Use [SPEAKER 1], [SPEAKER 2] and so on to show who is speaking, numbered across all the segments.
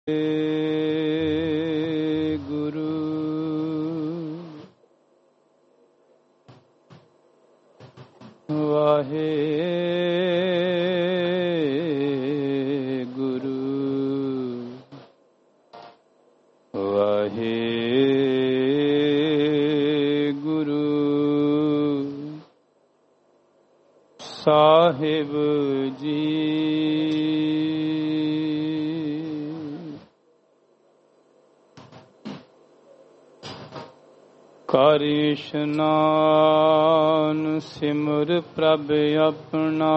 [SPEAKER 1] ਗੁਰੂ ਵਾਹਿਗੁਰੂ ਵਾਹਿਗੁਰੂ ਸਾਹਿਬ ਜੀ। ਕਰ ਇਸ਼ਨਾਨ ਸਿਮਰ ਪ੍ਰਭ ਆਪਣਾ,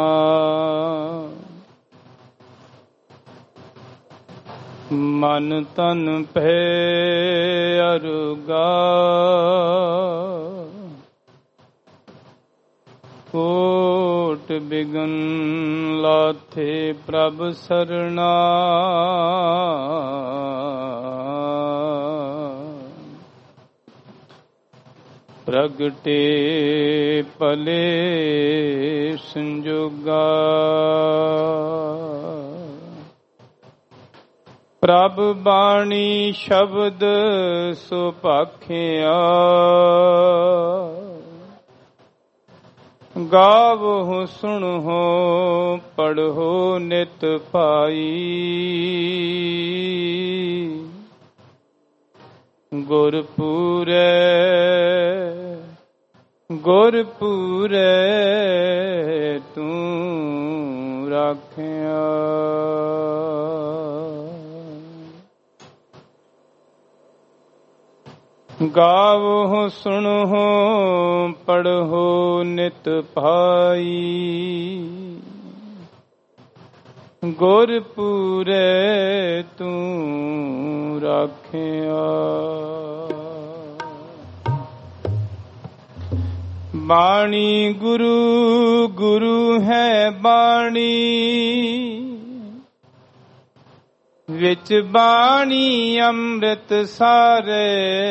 [SPEAKER 1] ਮਨ ਤਨ ਭੈ ਅਰੁਗਾ, ਕੋਟ ਬਿਗਨ ਲਾਥੇ ਪ੍ਰਭ ਸਰਣਾ, ਪ੍ਰਗਟੇ ਭਲੇ ਸੰਜੋਗਾ, ਪ੍ਰਭ ਬਾਣੀ ਸ਼ਬਦ ਸੁਭਾਖਿਆ, ਗਾਵਹੁ ਸੁਣਹੁ ਪੜ੍ਹੋ ਨਿਤ ਪਾਈ, ਗੁਰਪੂਰੈ ਗੁਰਪੂਰੈ ਤੂੰ ਰਾਖਿਆ, ਗਾਵਹੁ ਸੁਣਹੁ ਪੜ੍ਹੋ ਨਿਤ ਪਾਈ, ਗੁਰਪੂਰੈ ਤੂੰ ਰਾਖਿਆ। ਬਾਣੀ ਗੁਰੂ ਗੁਰੂ ਹੈ ਬਾਣੀ, ਵਿੱਚ ਬਾਣੀ ਅੰਮ੍ਰਿਤ ਸਾਰੇ,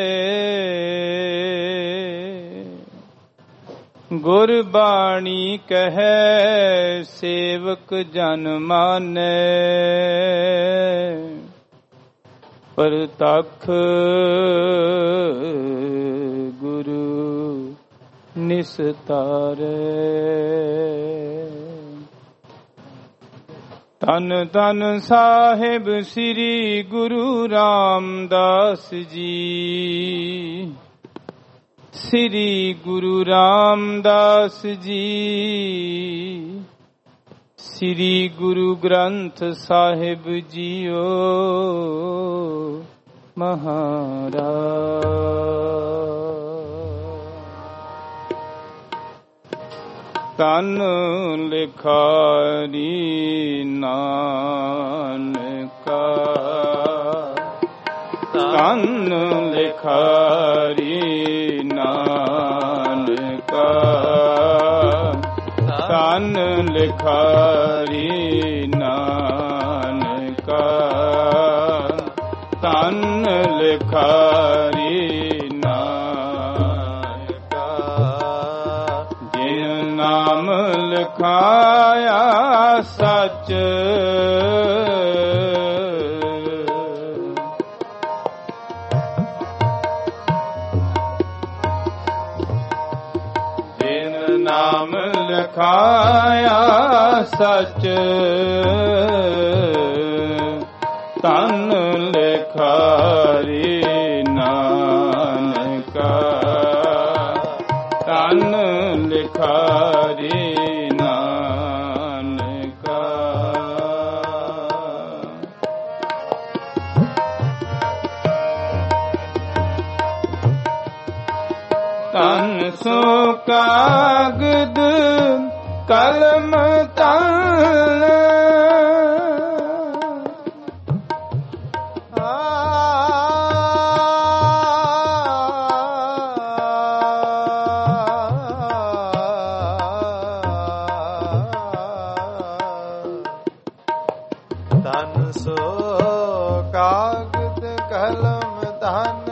[SPEAKER 1] ਗੁਰਬਾਣੀ ਕਹੈ ਸੇਵਕ ਜਨ ਮਾਨੈ, ਪ੍ਰਤੱਖ ਗੁਰੂ ਨਿਸਤਾਰੈ। ਧੰਨ ਧੰਨ ਸਾਹਿਬ ਸ੍ਰੀ ਗੁਰੂ ਰਾਮਦਾਸ ਜੀ, ਸ੍ਰੀ ਗੁਰੂ ਰਾਮਦਾਸ ਜੀ, ਸ੍ਰੀ ਗੁਰੂ ਗ੍ਰੰਥ ਸਾਹਿਬ ਜੀਓ ਮਹਾਰਾਜ। ਤਨ ਲਿਖਾਰੀ ਨਾਨਕਾ, ਤਨ ਲਿਖਾਰੀ ਨਾਨਕਾ, ਤਨ ਲਿਖਾਰੀ ਨਾਨਕਾ, ਤਨ ਲਿਖਾਰੀ ਨਾਨਕਾ, ਜਿਨ ਨਾਮ ਲਿਖਾਇਆ ਸੱਚ, ਜਿਨ ਨਾਮ ਲਿਖਾਇਆ ਸੱਚ, ਤਨ ਲਿਖਾਰੀ ਨਾਨਕਾ, ਤਨ ਲਿਖਾਰੀ ਨਾਨਕਾ। ਤਨ ਸੋ ਕਾਗਦ ਕਲਮ ਤਨ,
[SPEAKER 2] ਧਨ ਸੋ ਕਾਗਦ ਕਲਮ ਧਨ,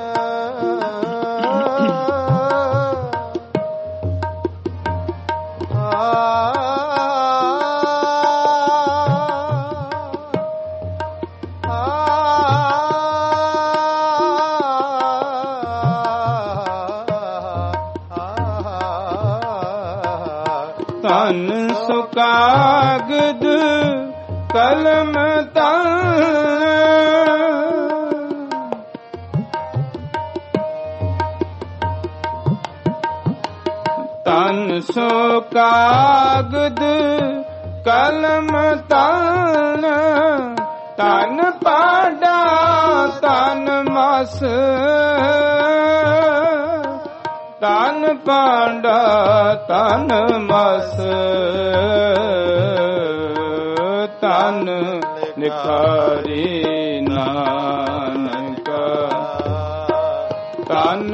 [SPEAKER 1] ਤਨ ਸੁਕਾਗਦ ਕਲਮ ਤਲ ਤਨ ਸੁਕਾਗਦ ਕਲਮ ਤਲ ਤਨ ਪਾਡਾ ਤਨ ਮਸ ਤਨ ਪਾਡਾ ਤਨ ਮਸ ਤਨ ਲਿਖਾਰੀ ਨਾਨਕਾ ਤਨ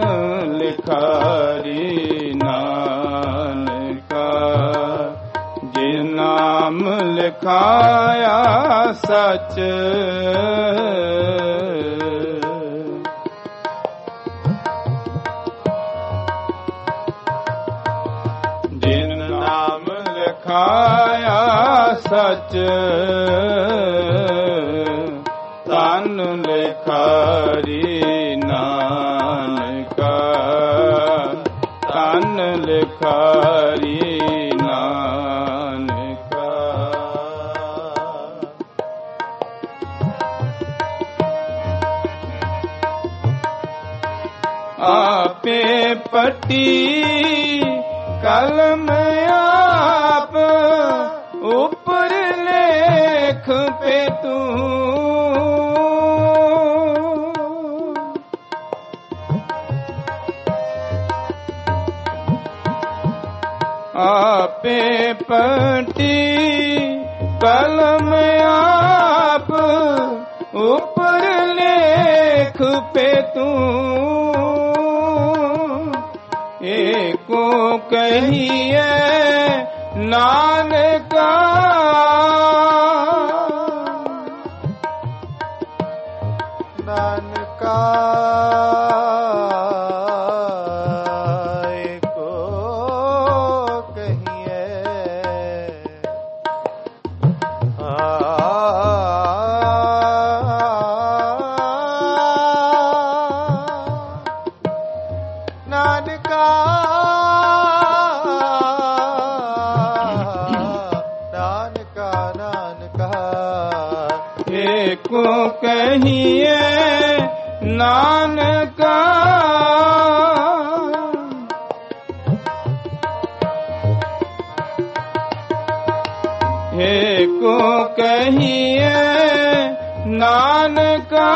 [SPEAKER 1] ਲਿਖਾਰੀ ਨਾਨਕਾ ਜਿ ਨਾਮ ਲਿਖਾਇਆ ਸਚ ਜਿਨ ਨਾਮ ਲਿਖਾਇਆ ਸਚ ਤਨ ਲਿਖਾਰੀ ਨਾਨਕਾ ਤਨ ਲਿਖਾਰੀ ਨਾਨਕਾ ਆਪੇ ਪੱਟੀ ਕਲਮ ਆਪ ਉਪਰ ਲੇਖ ਪੇ ਤੂੰ ਆਪੇ ਪੱਟੀ ਕਲਮ ਆਪ ਉਪਰ ਲੇਖ ਪੇ ਤੂੰ ਏਕੋ ਕਹੀਏ ਨਾਨਕਾ
[SPEAKER 2] ਨਾਨਕਾ ਏਕੋ ਕਹੀਏ ਨਾਨਕਾ ਨਾਨਕਾ ਨਾਨਕਾ
[SPEAKER 1] ਏਕੋ ਕਹੀਏ ਨਾਨਕਾ ਏਕੋ ਕਹੀਏ ਨਾਨਕਾ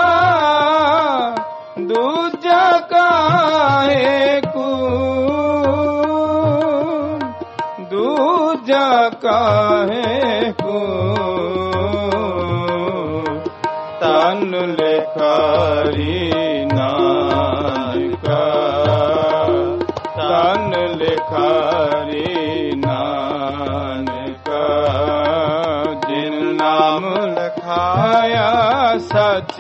[SPEAKER 1] ਦੂਜਾ ਕਾਹੇ ਕੂ ਦੂਜਾ ਕਾਹੇ ਕੂ ਤਨ ਲਿਖਾਰੀ ਨਾਨਕਾ ਤਨ ਲਿਖਾਰੀ ਨਾਨਕਾ ਜਿਨ ਨਾਮ ਲਿਖਾਇਆ ਸਚ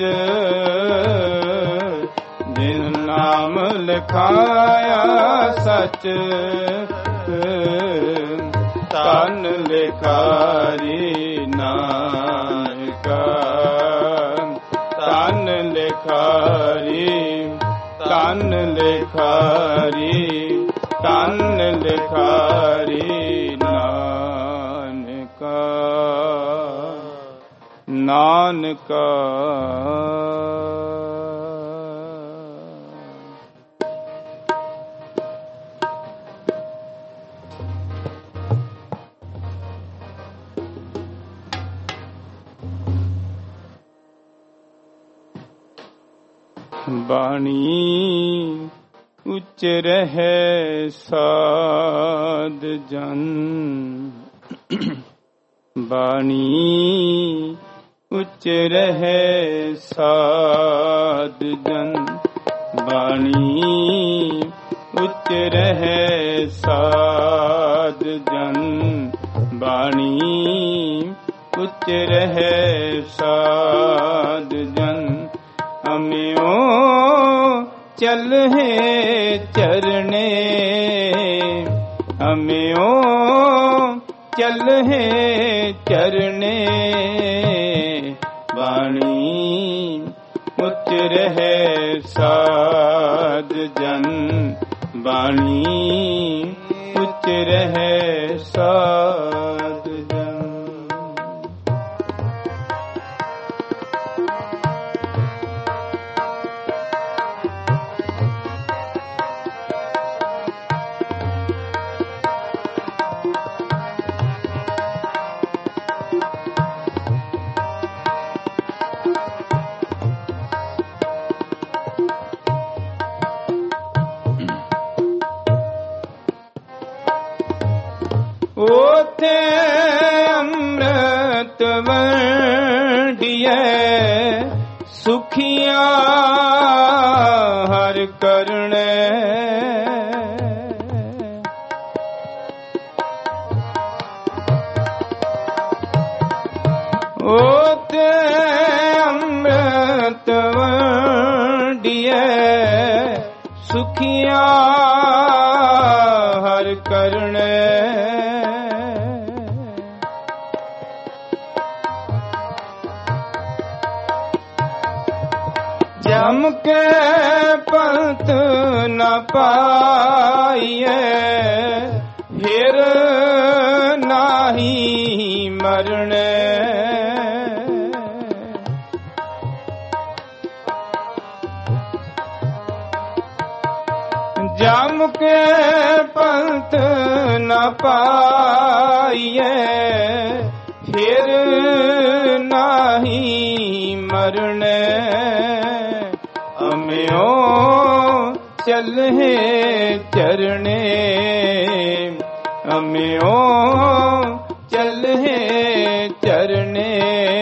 [SPEAKER 1] ਜਿਨ ਨਾਮ ਲਿਖਾਇਆ ਸਚ ਤਨ ਲਿਖਾਰੀ ਨਾਨਕਾ ਤਨ ਲਿਖਾਰੀ ਤਨ ਲਿਖਾਰੀ ਤਨ ਲਿਖਾਰੀ ਨਾਨਕਾ ਨਾਨਕਾ ਬਾਣੀ ਉੱਚ ਰਹੇ ਸਾਧ ਜਨ ਬਾਣੀ ਉੱਚ ਰਹੇ ਸਾਧ ਜਨ ਬਾਣੀ ਉੱਚ ਰਹੇ ਸਾਧ ਜਨ ਬਾਣੀ ਉੱਚ ਰਹੇ ਸਾਧ ਜਨ ਅਮਿਓ ਚਲਹਿ ਚਰਣੇ ਅਮਿਓ ਚਲਹਿ ਚਰਣੇ ਬਾਣੀ ਉੱਚ ਰਹੇ ਸਾਧ ਜਨ ਬਾਣੀ ਉੱਚ ਰਹੇ ਸਾਧ ਜਨ। ਉਥੇ ਅੰਮ੍ਰਿਤ ਵੰਡੀਐ ਸੁਖੀਆਂ ਹਰ ਕਰਣੈ। ਉਥੇ ਅੰਮ੍ਰਿਤ ਵੰਡੀਐ ਸੁਖੀਆਂ ਹਰ ਕਰਣੈ। ਜਮ ਕੇ ਪੰਥ ਨ ਪਾਈਐ ਫਿਰ ਨਾਹੀ ਮਰਣੈ। ਜਮ ਕੇ ਪੰਥ ਨ ਪਾਈਐ ਫਿਰ ਨਾਹੀ ਮਰਣੈ। ਅਮਿਓ ਚਲਹਿ ਚਰਣੇ ਅਮਿਓ ਚਲਹਿ ਚਰਣੇ।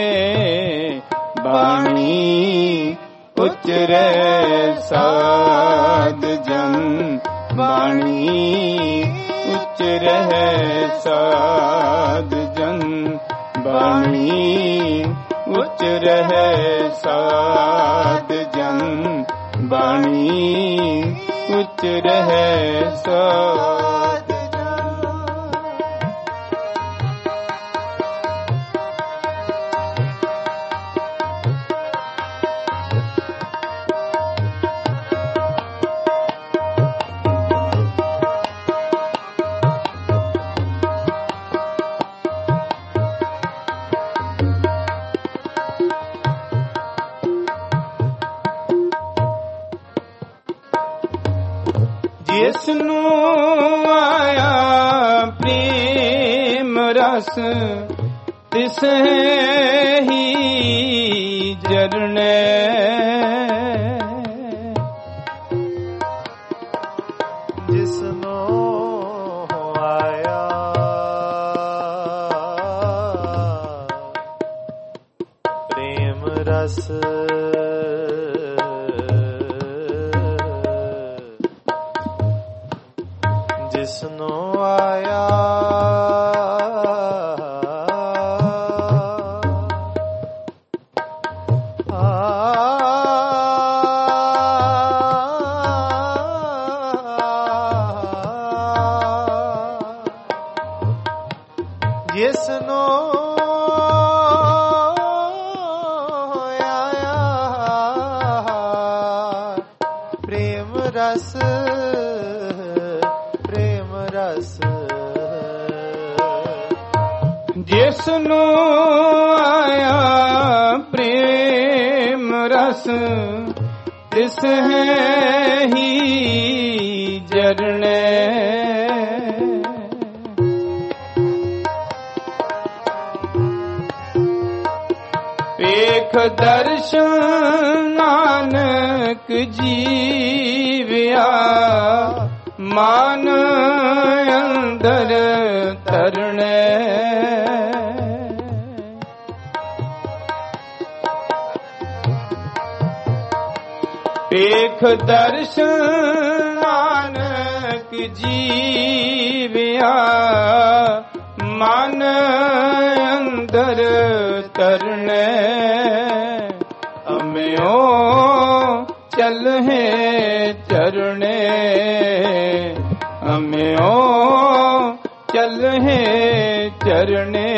[SPEAKER 1] ਬਾਣੀ ਉਚਰੈ ਸਾਧ ਜਨ ਬਾਣੀ ਉਚਰੈ ਸਾਧ ਜਨ ਬਾਣੀ ਉਚਰੈ ਸਾਧ ਜਨ ਬਾਣੀ ਉਚਰੈ ਸਾਧ ਜਨ। ਜਿਸਨੂੰ ਆਇਆ ਪ੍ਰੇਮ ਰਸ ਤਿਸ ਹੀ ਜਰਣੈ।
[SPEAKER 2] ਜਿਸਨੂੰ ਆਇਆ ਪ੍ਰੇਮ ਰਸ ਜਿਸਨੂੰ ਆਇਆ ਜਿਸਨੂੰ ਆਇਆ ਪ੍ਰੇਮ ਰਸ
[SPEAKER 1] ਜਿਸਨੂੰ ਆਇਆ ਪ੍ਰੇਮ ਰਸ ਤਿਸ ਹੀ ਜਰਣੈ। ਵੇਖ ਦਰਸ਼ਨ ਨਾਨਕ ਜੀਵਿਆ ਮਨ ਅੰਦਰ ਤਰਣੈ। ਵੇਖ ਦਰਸ਼ਨ ਨਾਨਕ ਜੀਵਿਆ ਮਨ ਅੰਦਰ ਤਰਣੈ। ਅਮਿਓ ਚਲਹਿ ਚਰਣੇ ਅਮਿਓ ਚਲਹਿ ਚਰਣੇ।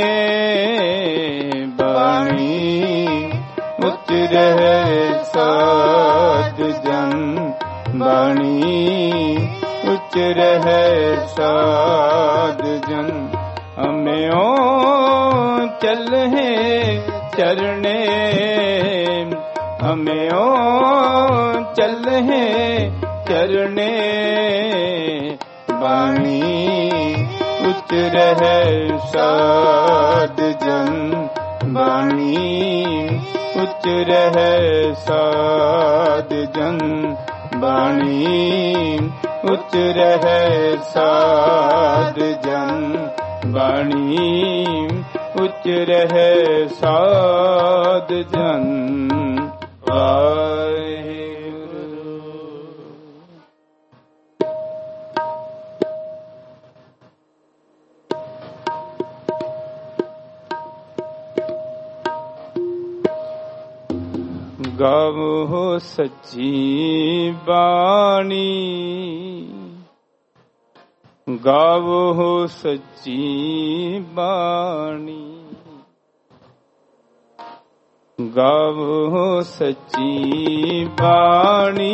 [SPEAKER 1] ਬਾਣੀ ਉਚਰੈ ਸਾਧ ਜਨ ਬਾਣੀ ਉਚਰੈ ਸਾਧ ਜਨ हमें चले चरणे हमें चले चरणे बाणी उच्च रहे साध जन बाणी उच्च रहे साध जन बाणी उच्च रहे साध जन बाणी उच्च रहे साध जन गावो सच्ची बाणी गावो सच्ची बाणी गावो सच्ची बाणी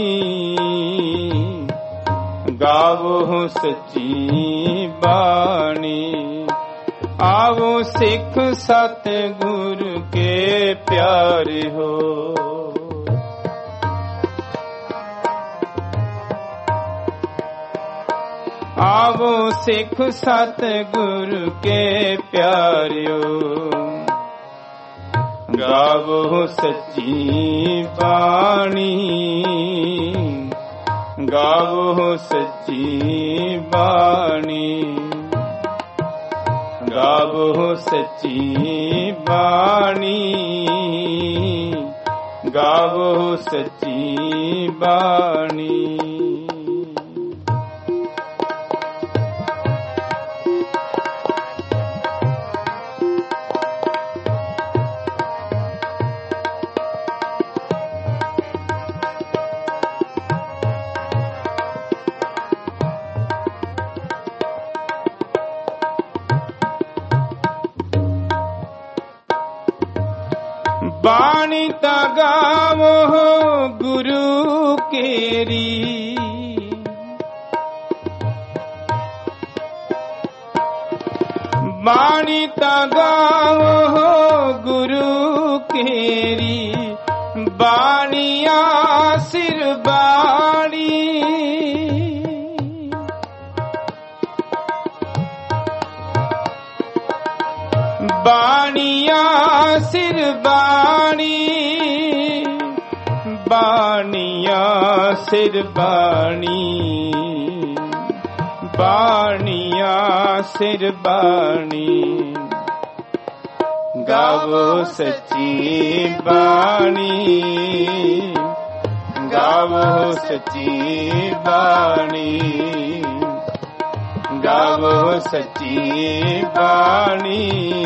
[SPEAKER 1] गावो सच्ची बाणी आवो सिख सतगुरु के प्यारे हो आवो सिख सतगुरु के प्यारियो गावो सच्ची बाणी गावो सच्ची बाणी गावो सच्ची बाणी गावो सच्ची बाणी बाणी ता गावो गुरु केरी बाणी ता गावो गुरु केरी बाणिया सिर बाणी बाणिया सिर बाणी बाणिया सिर बाणी बाणिया सिर बाणी गावो सच्ची बाणी गावो सच्ची बाणी गावो सच्ची बाणी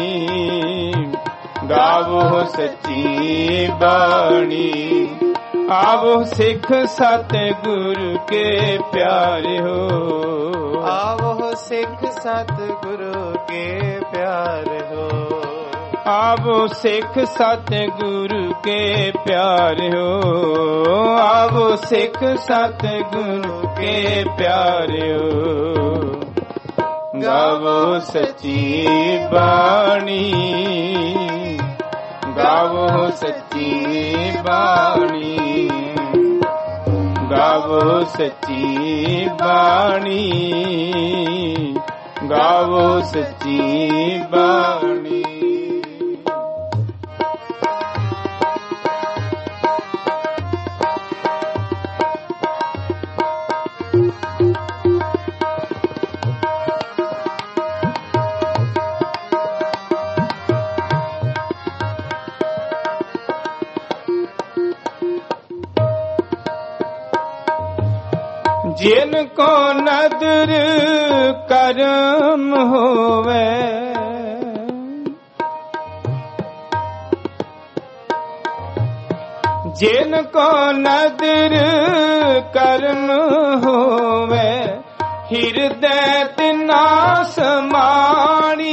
[SPEAKER 1] गावो सच्ची बाणी आवो सिख सतगुरु के प्यारे हो
[SPEAKER 2] आवो सिख सतगुरु के प्यारे हो
[SPEAKER 1] आवो सिख सतगुरु के प्यारे हो आवो सिख सतगुरु के प्यारे हो गावो सच्ची बाणी गावो सच्ची बाणी गावो सच्ची बाणी गावो सच्ची बाणी जिनको नदर करम होवे जिनको नदर करम होवे हृदय तिना समाणी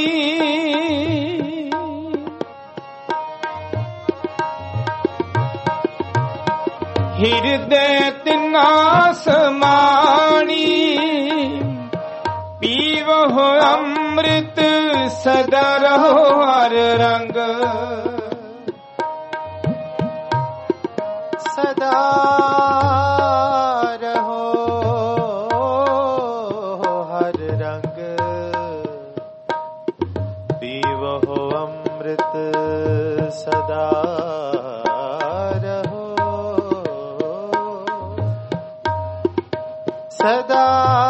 [SPEAKER 1] हृदय तिना समाणी पीवो अमृत ਅੰਮ੍ਰਿਤ ਸਦਾ ਰਹੋ ਹਰ ਰੰਗ
[SPEAKER 2] ਸਦਾ ਰਹੋ ਹਰ ਰੰਗ ਪੀਵੋ ਅੰਮ੍ਰਿਤ ਸਦਾ ਰਹੋ ਸਦਾ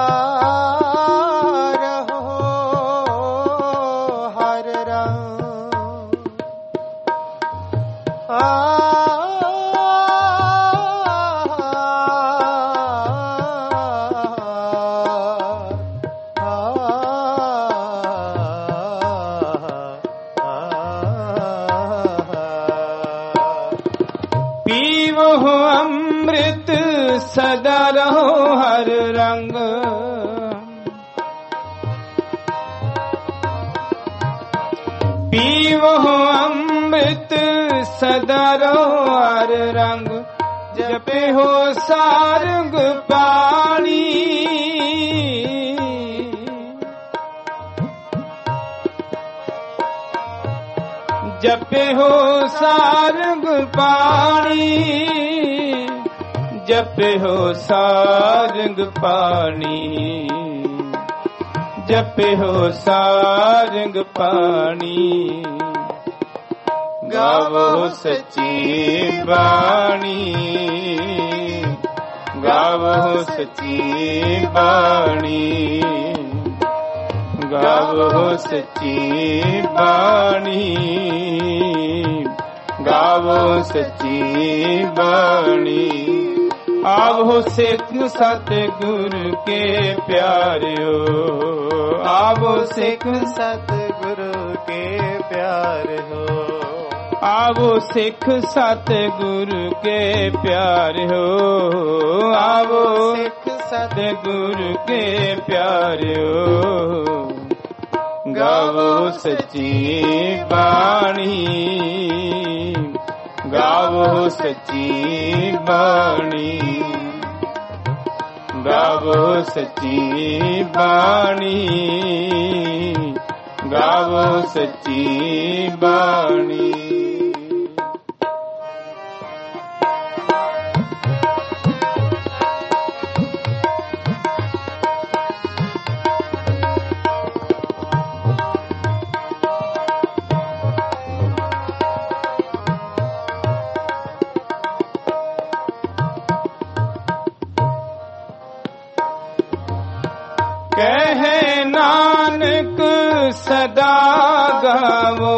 [SPEAKER 1] ਸਦਾ ਰਹੋ ਹਰ ਰੰਗ ਪੀਵੋ ਅੰਮ੍ਰਿਤ ਸਦਾ ਰਹੋ ਹਰ ਰੰਗ ਜਪਿਓ ਸਾਰੰਗ ਪਾਣੀ ਜਪਿਓ ਸਾਰੰਗ ਪਾਣੀ ਜਪਿਓ ਸਾਰੰਗ ਪਾਣੀ ਜਪਿਓ ਸਾਰੰਗ ਪਾਣੀ ਗਾਵੋ ਸੱਚੀ ਬਾਣੀ ਗਾਵੋ ਸੱਚੀ ਬਾਣੀ ਗਾਵੋ ਸੱਚੀ ਬਾਣੀ ਗਾਵੋ ਸੱਚੀ ਬਾਣੀ ਆਵੋ ਸਿੱਖ ਸਤਿਗੁਰ ਕੇ ਪਿਆਰਿਓ ਆਵੋ ਸਿੱਖ
[SPEAKER 2] ਸਤਿਗੁਰ ਕੇ ਪਿਆਰਿਓ
[SPEAKER 1] ਆਵੋ ਸਿੱਖ ਸਤਿਗੁਰ ਕੇ ਪਿਆਰਿਓ ਆਵੋ
[SPEAKER 2] ਸਿੱਖ
[SPEAKER 1] ਸਤਿਗੁਰ ਕੇ ਪਿਆਰਿਓ ਗਾਵੋ ਸੱਚੀ ਬਾਣੀ ਗਾਵੋ ਸੱਚੀ ਬਾਣੀ ਗਾਵੋ ਸੱਚੀ ਬਾਣੀ ਗਾਵੋ ਸੱਚੀ ਬਾਣੀ ਕਹੇ ਨਾਨਕ ਸਦਾ ਗਾਵੋ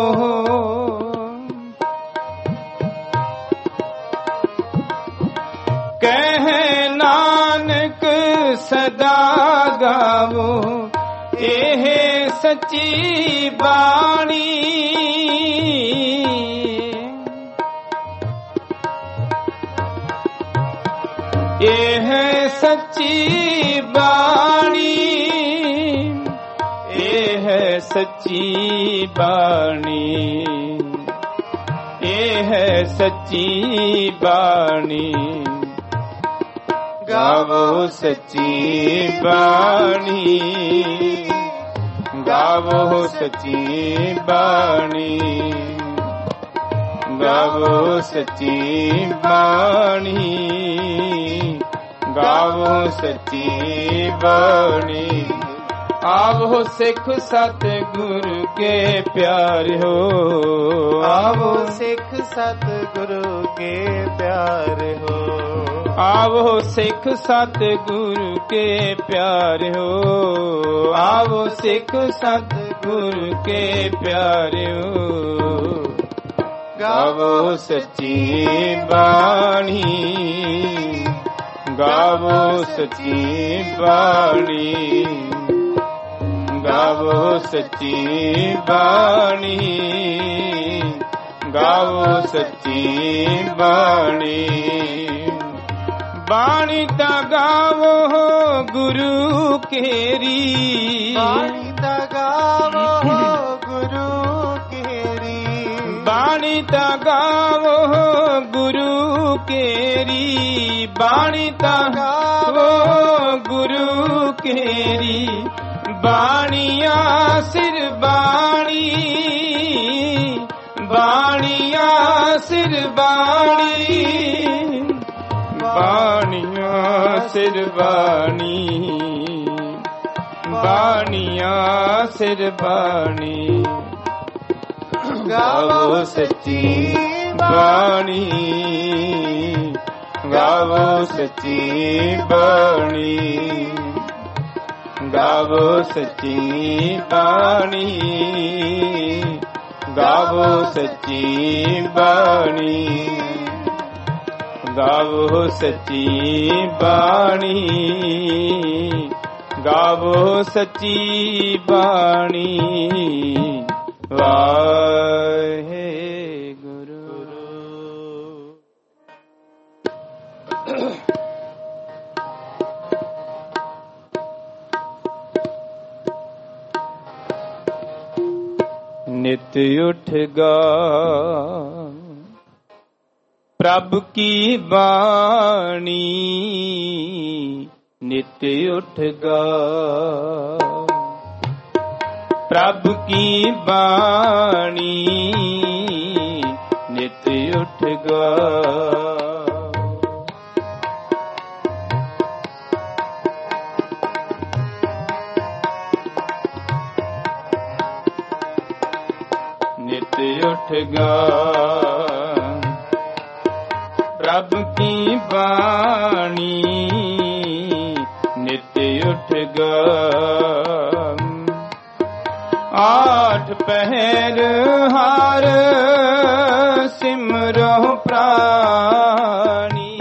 [SPEAKER 1] ਕਹੇ ਨਾਨਕ ਸਦਾ ਗਾਵੋ ਇਹ ਸੱਚੀ ਬਾਣੀ ਇਹ ਸੱਚੀ ਬਾਣੀ ਇਹ ਸੱਚੀ ਬਾਣੀ ਇਹ ਸੱਚੀ ਬਾਣੀ ਗਾਵੋ ਸੱਚੀ ਬਾਣੀ ਗਾਵੋ ਸੱਚੀ ਬਾਣੀ ਗਾਵੋ ਸੱਚੀ ਬਾਣੀ ਗਾਵੋ ਸੱਚੀ ਬਾਣੀ ਆਵੋ ਸਿੱਖ ਸਤਿਗੁਰ ਕੇ ਪਿਆਰਿਓ
[SPEAKER 2] ਆਵੋ ਸਿੱਖ ਸਤਿਗੁਰ ਕੇ ਪਿਆਰਿਓ
[SPEAKER 1] ਆਵੋ ਸਿੱਖ ਸਤਿਗੁਰ ਕੇ ਪਿਆਰਿਓ ਆਵੋ ਸਿੱਖ ਸਤਿਗੁਰ ਕੇ ਪਿਆਰਿਓ ਗਾਵੋ ਸੱਚੀ ਬਾਣੀ ਗਾਵੋ ਸੱਚੀ ਬਾਣੀ ਗਾਵੋ ਸੱਚੀ ਬਾਣੀ ਗਾਵੋ ਸੱਚੀ ਬਾਣੀ ਬਾਣੀ ਤਾਂ ਗਾਵੋ ਗੁਰੂ ਕੇਰੀ
[SPEAKER 2] ਬਾਣੀ ਤਾਂ ਗਾਵੋ ਗੁਰੂ ਕੇਰੀ
[SPEAKER 1] ਬਾਣੀ ਤਾਂ ਗਾਵੋ ਗੁਰੂ ਕੇਰੀ ਬਾਣੀ ਤਾਂ ਗਾਵੋ ਗੁਰੂ ਕੇਰੀ ਬਾਣੀਆਂ ਸਿਰ ਬਾਣੀ, ਬਾਣੀਆਂ ਸਿਰ ਬਾਣੀ, ਬਾਣੀਆਂ ਸਿਰ ਬਾਣੀ, ਬਾਣੀਆਂ ਸਿਰ ਬਾਣੀ।
[SPEAKER 2] ਗਾਵੋ ਸੱਚੀ
[SPEAKER 1] ਬਾਣੀ, ਗਾਵੋ ਸੱਚੀ ਬਾਣੀ, ਗਾਵੋ ਸੱਚੀ ਬਾਣੀ, ਗਾਵੋ ਸੱਚੀ ਬਾਣੀ, ਗਾਵੋ ਸੱਚੀ ਬਾਣੀ, ਗਾਵੋ ਸੱਚੀ ਬਾਣੀ। ਵਾਹਿਗੁਰੂ। ਨਿਤ ਉਠਗਾ ਪ੍ਰਭ ਕੀ ਬਾਣੀ, ਨਿਤ ਉਠਗਾ ਪ੍ਰਭ ਕੀ ਬਾਣੀ, ਨਿਤ ਉਠਗਾ ਉਠਗਾ ਪ੍ਰਭ ਕੀ ਬਾਣੀ, ਨਿਤ ਉਠਗਾ ਆਠ ਪਹਿਰ ਹਰ ਸਿਮਰੋ ਪ੍ਰਾਣੀ,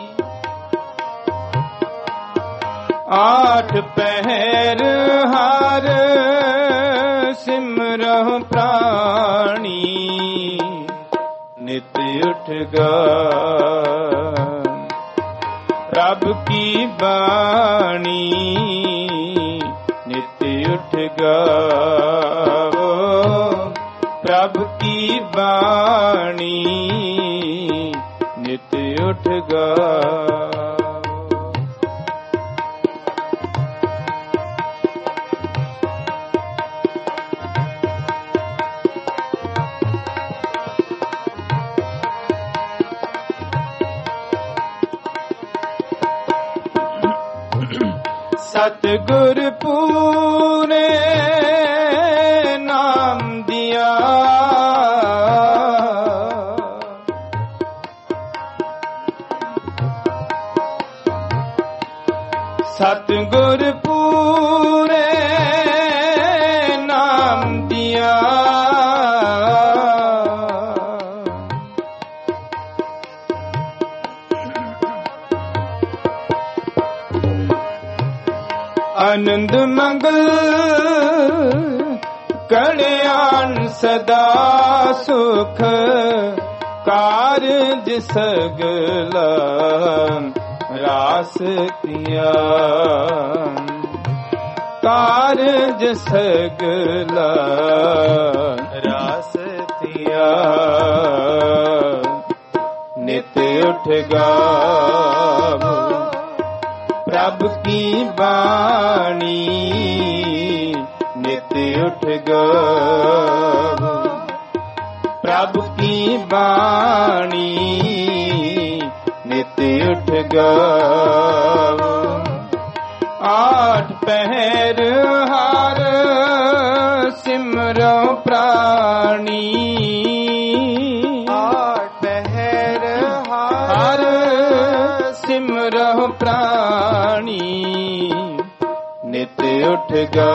[SPEAKER 1] ਆਠ ਪਹਿਰ ਹਰ ਸਿਮਰੋ ਪ੍ਰਾਣੀ, ਨਿਤ ਉਠਗਾ ਪ੍ਰਭ ਕੀ ਬਾਣੀ, ਨਿਤ ਉਠਗਾ ਪ੍ਰਭ ਕੀ ਬਾਣੀ, ਨਿਤ ਉਠਗਾ ਸਤਿਗੁਰ ਪੂਰੇ ਨਾਮ ਦਿਆ, ਸਤਿਗੁਰ ਪੂਰੇ ਨਾਮ ਦਿਆ, ਆਨੰਦ ਮੰਗਲ ਕਲਿਆਣ ਸਦਾ ਸੁਖ, ਕਾਰਜ ਸਗਲਾ ਰਾਸ ਤੀਆ, ਕਾਰਜ ਸਗਲਾ ਰਾਸ ਤੀਆ, ਨਿਤ ਉਠਗਾ ਪ੍ਰਭ ਕੀ ਬਾਣੀ, ਨਿਤ ਉਠਗਾ ਪ੍ਰਭ ਕੀ ਬਾਣੀ, ਨਿਤ ਉਠਗਾ ਆਠ ਪਹਿਰ ਹਰ ਸਿਮਰੋ ਪ੍ਰਾਣੀ,
[SPEAKER 2] ਆਠ ਪਹਿਰ
[SPEAKER 1] ਹਰ ਸਿਮਰੋ ਪ੍ਰਾਣੀ, ਨਿਤ ਉਠਗਾ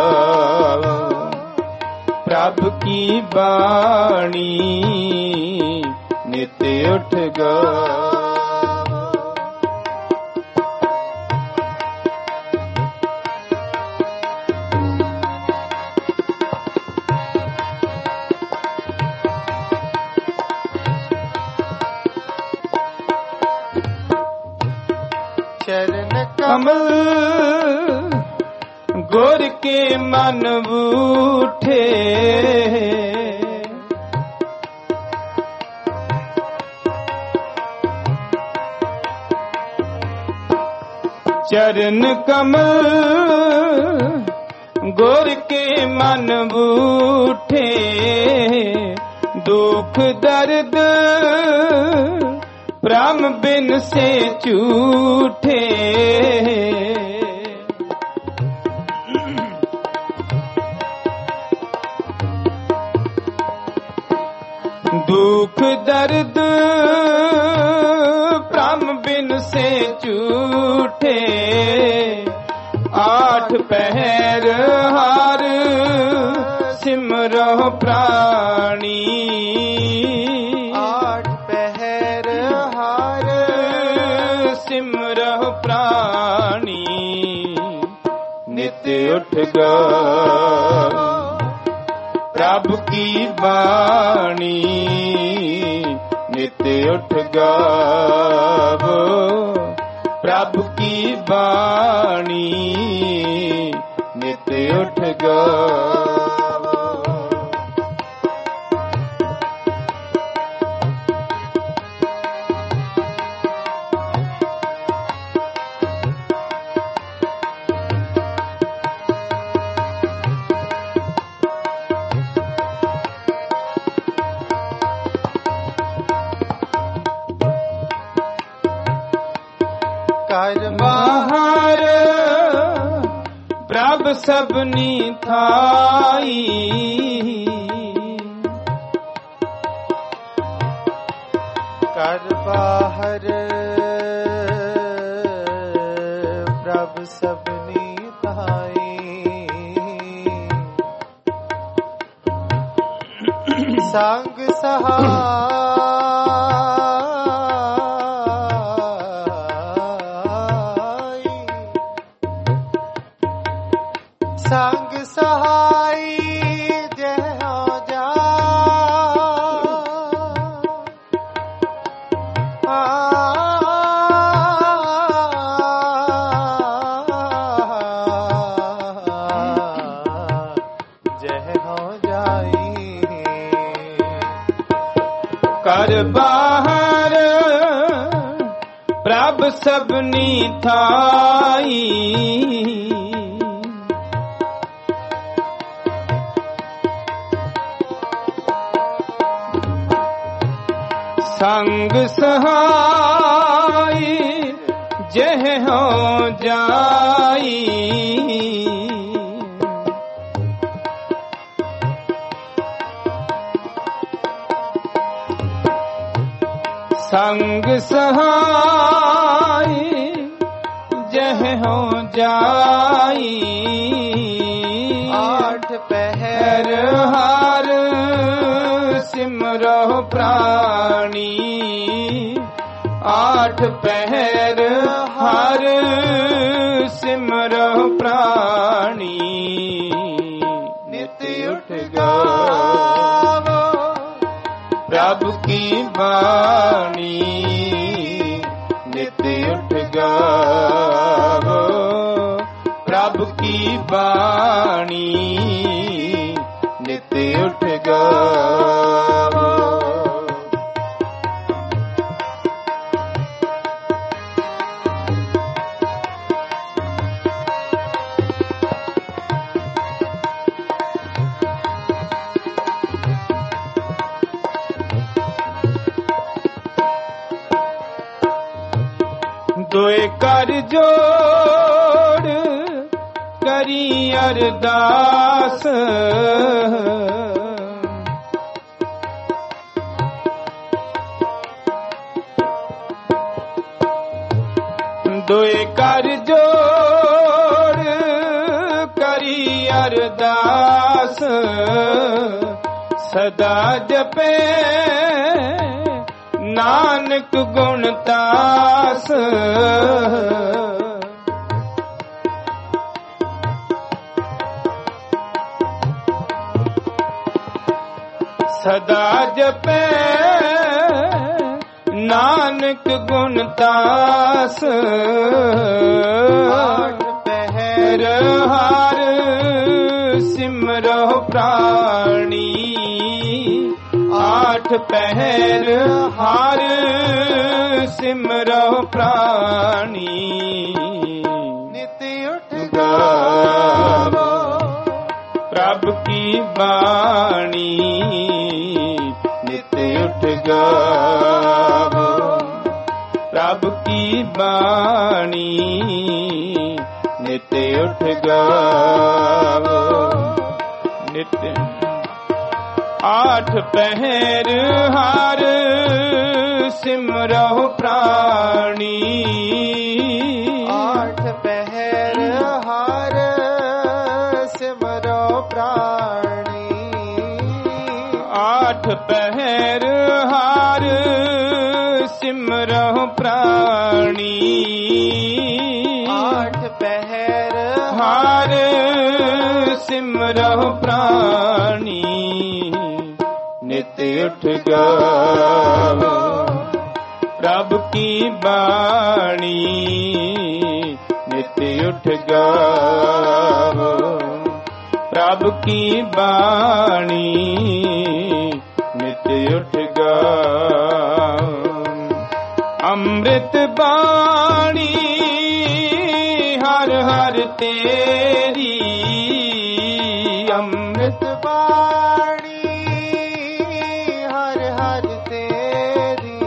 [SPEAKER 1] ਪ੍ਰਭ ਕੀ ਬਾਣੀ, ਨਿਤ ਉਠਗਾ
[SPEAKER 2] ਚਰਨ
[SPEAKER 1] ਕਮਲ ਗੁਰ ਕੇ ਮਨ ਬੂਠੇ, ਚਰਨ ਕਮਲ ਗੁਰ ਕੇ ਮਨ ਬੂਠੇ ਦੁਖ ਦਰਦ ਭ੍ਰਮ ਬਿਨ ਸੇ ਝੂਠੇ ਦੁਖ ਦਰਦ ਭ੍ਰਮ ਬਿਨ ਸੇ ਝੂਠੇ ਆਠ ਪਹਿਰ ਹਰ ਸਿਮਰੋ ਪ੍ਰਾਣੀ
[SPEAKER 2] ਆਠ ਪਹਿਰ ਹਰ
[SPEAKER 1] ਸਿਮਰੋ ਪ੍ਰਾਣੀ ਨਿਤ ਉਠ ਗਾਵੋ ਪ੍ਰਭ ਕੀ ਬਾਣੀ ਨਿਤ ਉਠ ਗਾਵੋ ਪ੍ਰਭ ਕੀ ਬਾਣੀ ਨਿਤ ਉਠ ਗਾਵੋ
[SPEAKER 2] ਕਰ
[SPEAKER 1] ਬਾਹਰ ਪ੍ਰਭ ਸਭਨੀ ਥਾਈ
[SPEAKER 2] ਕਰ ਬਾਹਰ ਪ੍ਰਭ ਸਭਨੀ ਥਾਈ ਸੰਗ ਸਹਾਈ ਸੰਗ ਸਹਾਈ ਜਿਉ ਜਾ ਜਹ ਹੋ ਜਾਈ
[SPEAKER 1] ਕਰ ਬਾਹਰ ਪ੍ਰਭ ਸਭਨੀ ਥਾਈ ਸੰਗ ਸਹਾਈ ਜਹ ਹੋ ਜਾਈ ਸੰਗ ਸਹਾਈ ਜਹ ਹੋ ਜਾਈ
[SPEAKER 2] ਆਠ ਪਹਿਰ
[SPEAKER 1] ਹਰ ਸਿਮਰੋ ਪ੍ਰਾਣੀ ਆਠ ਪਹਿਰ ਹਰ ਸਿਮਰੋ ਪ੍ਰਾਣੀ ਨਿਤ ਉਠ ਗਾਵੋ ਪ੍ਰਭ ਕੀ ਬਾਣੀ ਨਿਤ ਉਠ ਗਾਵੋ ਪ੍ਰਭ ਕੀ ਬਾਣੀ ਨਿਤ ਉਠ ਗਾਵੋ ਦੋਏ ਕਰ ਜੋੜ ਕਰੀ ਅਰਦਾਸ ਦੋਏ ਕਰ ਜੋੜ ਕਰੀ ਅਰਦਾਸ ਸਦਾ ਜਪੇ ਨਾਨਕ ਗੁਣ ਤਾਸ ਸਦਾ ਜਪੇ ਨਾਨਕ ਗੁਣ ਤਾਸ
[SPEAKER 2] ਆਠ ਪਹਿਰ
[SPEAKER 1] ਹਰ ਸਿਮਰੋ ਪ੍ਰਾਣੀ ਆਠ ਪਹਿਰ ਹਰ ਸਿਮਰੋ ਪ੍ਰਾਣੀ
[SPEAKER 2] ਨਿਤ ਉਠ ਗਾਵੋ
[SPEAKER 1] ਪ੍ਰਭ ਕੀ ਬਾਣੀ ਨਿਤ ਉਠ ਗਾਵੋ, ਪ੍ਰਭ ਕੀ ਬਾਣੀ ਨਿਤ ਉਠ ਗਾਵੋ। ਨਿਤ ਆਠ ਪਹਿਰ ਹਰ ਸਿਮਰਹੁ ਪ੍ਰਾਣੀ,
[SPEAKER 2] ਆਠ ਪਹਿਰ ਹਰ ਸਿਮਰਹੁ ਪ੍ਰਾਣੀ,
[SPEAKER 1] ਆਠ ਪਹਿਰ ਹਰ ਸਿਮਰਹੁ ਪ੍ਰਾਣੀ,
[SPEAKER 2] ਆਠ ਪਹਿਰ
[SPEAKER 1] ਹਰ ਸਿਮਰਹੁ ਪ੍ਰਾਣੀ ਨਿਤ ਉਠ ਗਾਵੋ, ਪ੍ਰਭ ਕੀ ਬਾਣੀ ਨਿਤ ਉਠ ਗਾਵੋ, ਪ੍ਰਭ ਕੀ ਬਾਣੀ ਨਿਤ ਉਠ ਗਾਵੋ। ਅੰਮ੍ਰਿਤ ਬਾਣੀ ਹਰ ਹਰ ਤੇਰੀ, ਅੰਮ੍ਰਿਤ
[SPEAKER 2] ਬਾਣੀ ਹਰ ਹਰ ਤੇਰੀ,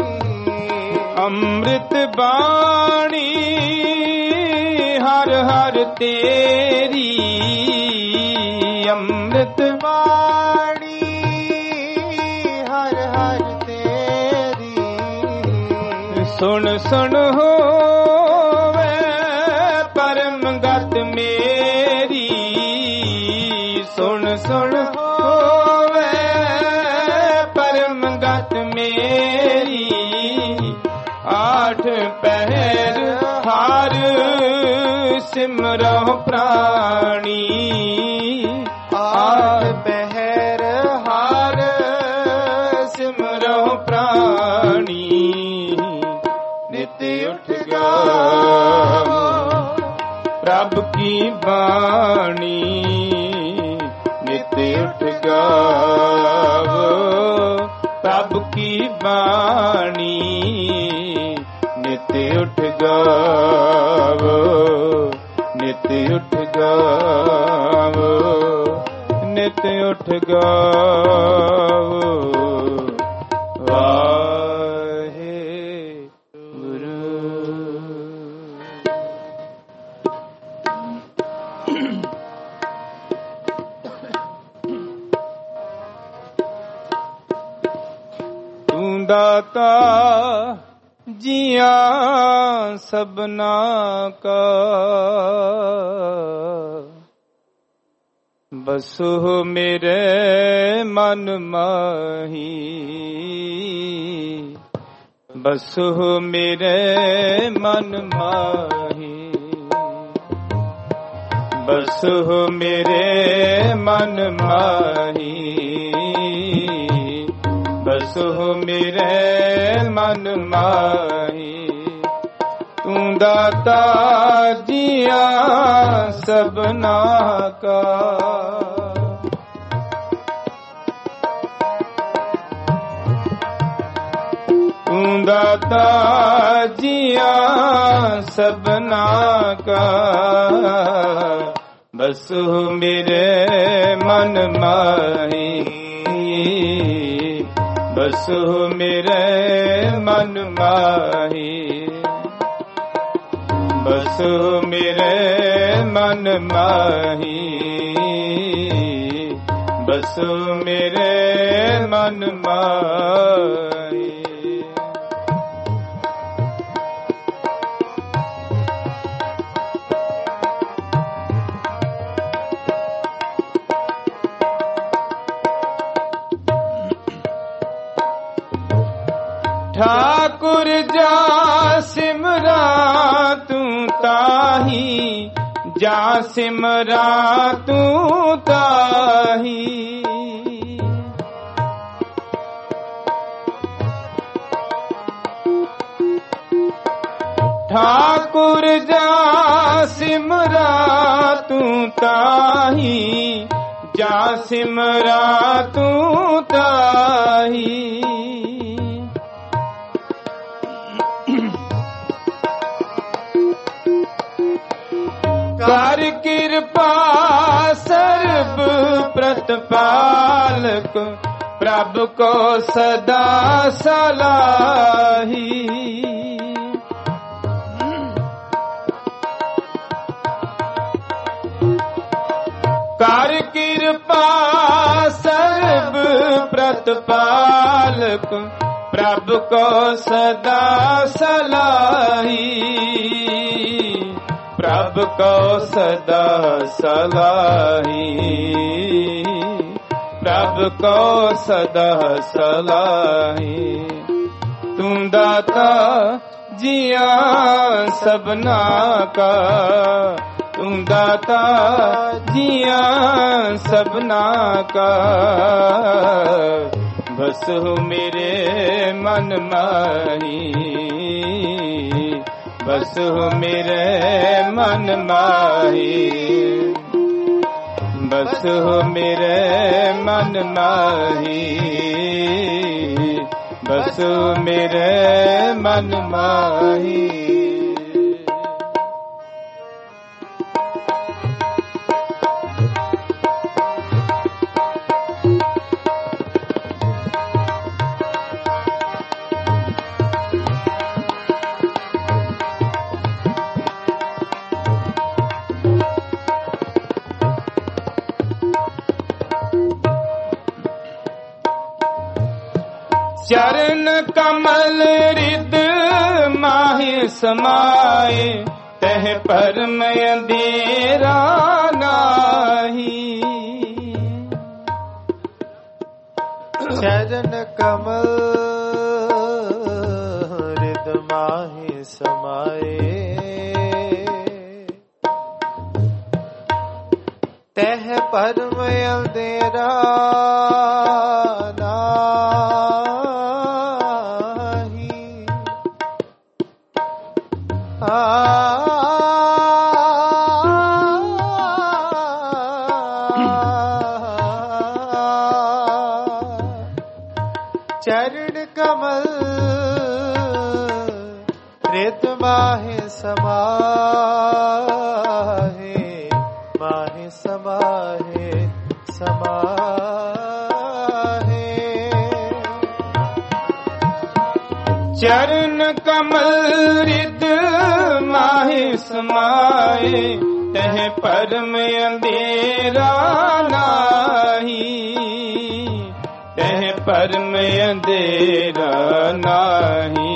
[SPEAKER 1] ਅੰਮ੍ਰਿਤ ਬਾਣੀ ਹਰ ਹਰ ਤੇਰੀ, ਅੰਮ੍ਰਿਤ
[SPEAKER 2] ਬਾਣੀ ਹਰ ਹਰ ਤੇਰੀ,
[SPEAKER 1] ਸੁਣ ਸੁਣ ਹੋਵੇ ਪਰਮ ਗਤ ਮੇਰੀ, ਸੁਣ ਸੁਣ ਹੋਵੇ ਪਰਮ ਗਤ ਮੇਰੀ, ਆਠ ਪਹਿਰ ਹਰ ਸਿਮਰਹੁ ਪ੍ਰਾਣੀ,
[SPEAKER 2] ਆਠ ਪਹਿਰ ਹਰ
[SPEAKER 1] ਸਿਮਰਹੁ ਪ੍ਰਾਣੀ ਨਿਤ ਉਠ ਗਾਵੋ, ਪ੍ਰਭ ਕੀ ਬਾਣੀ ਨਿਤ ਉਠ ਗਾਵੋ, ਪ੍ਰਭ ਕੀ ਬਾਣੀ ਨਿਤ ਉਠ ਗਾਵੋ, ਨਿਤ ਉਠ ਗਾਵੋ, ਨਿਤ ਉਠ ਗਾਵੋ। ਵਾਹਿਗੁਰੂ। ਤੂੰ ਦਾਤਾ ਜੀਆਂ ਸਭਨਾ ਕਾ, ਬਸੁ ਮੇਰੇ ਮਨ ਮਾਹੀ, ਬਸੁ ਮੇਰੇ ਮਨ ਮਾਹੀ, ਬਸੁ ਮੇਰੇ ਮਨ ਮਾਹੀ, ਬਸੁ ਮੇਰੇ ਮਨ ਮਾਹੀ। ਤੂੰ ਦਾਤਾ ਜੀਆਂ ਸਭਨਾ ਕਾ, ਤੂੰ ਦਾਤਾ ਜੀਆਂ ਸਭਨਾ ਕਾ, ਬਸੁ ਮੇਰੇ ਮਨ ਮਾਹੀ, ਬਸੁ ਮੇਰੇ ਮਨ ਮਾਹੀ, ਬਸੁ ਮੇਰੇ ਮਨ ਮਾਹੀ, ਬਸੁ ਮੇਰੇ ਮਨ ਮਾਹੀ। ठाकुर जा सिमरा तू ताही, जा सिमरा तू ताही। ठाकुर जा सिमरा तू ताही, जा सिमरा तू ताही। कर कृपा सर्ब ਪ੍ਰਤਪਾਲਕ ਪ੍ਰਭ ਕੋ ਸਦਾ ਸਲਾਹੀ। ਕਰ ਕਿਰਪਾ ਸਰਬ ਪ੍ਰਤਪਾਲਕ ਪ੍ਰਭ ਕੋ ਸਦਾ ਸਲਾਹੀ। ਪ੍ਰਭ ਕੋ ਸਦਾ ਸਲਾਹੀ। ਪ੍ਰਭ ਕੋ ਸਦਾ ਸਲਾਹੀ। ਤੂੰ ਦਾਤਾ ਜੀਆਂ ਸਭਨਾ ਕਾ, ਤੂੰ ਦਾਤਾ ਜੀਆਂ ਸਭਨਾ ਕਾ। ਬਸ ਹੋ ਮੇਰੇ ਮਨ ਮਾਹੀ, ਬਸ ਹੋ ਮੇਰੇ ਮਨ ਮਾਹੀ। ਬਸ ਹੋ ਮੇਰੇ ਮਨ ਮਾਹੀ, ਬਸ ਹੋ ਮੇਰੇ ਮਨ ਮਾਹੀ। ਚਰਨ ਕਮਲ ਰਿਦ ਮਾਹਿ ਸਮਾਏ, ਤਹ ਪਰਮ ਅੰਧੇਰਾ ਨਾਹੀ।
[SPEAKER 2] ਚਰਨ ਕਮਲ ਰਿਦ ਮਾਹਿ ਸਮਾਏ, ਤਹ ਪਰਮ ਅੰਧੇਰਾ ਚਰਨ ਕਮਲ ਰਿਦ ਮਾਹਿ ਸਮਾਹੇ, ਮਾਹਿ ਸਮਾਹੇ ਸਮਾਹੇ।
[SPEAKER 1] ਚਰਨ ਕਮਲ ਰਿਦ ਮਾਹਿ ਸਮਾਏ, ਤਹ ਪਰਮ ਅੰਧੇਰਾ ਨਾਹੀ। ਤਹ ਪਰਮ ਅੰਧੇਰਾ ਨਾਹੀ,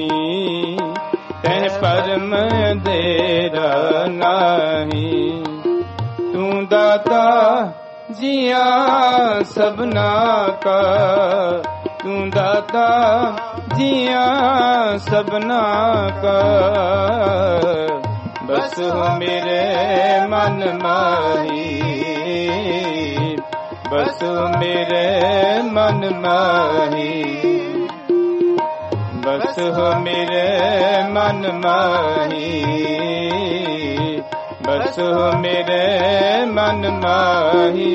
[SPEAKER 1] ਤਹ ਪਰਮ ਅੰਧੇਰਾ ਨਾਹੀ। ਤੂੰ ਦਾਤਾ ਜੀਆਂ ਸਭਨਾ ਕਾ, ਤੂੰ ਦਾਤਾ ਜੀਆਂ ਸਭਨਾ ਕਾ। ਬਸ ਹੋ ਮੇਰੇ ਮਨ ਮਾਹੀ, ਬਸ ਮੇਰੇ ਮਨ ਮਾਹੀ। ਬਸ ਹੋ ਮੇਰੇ ਮਨ ਮਾਹੀ, ਬਸ ਹੋ ਮੇਰੇ ਮਨ ਮਾਹੀ।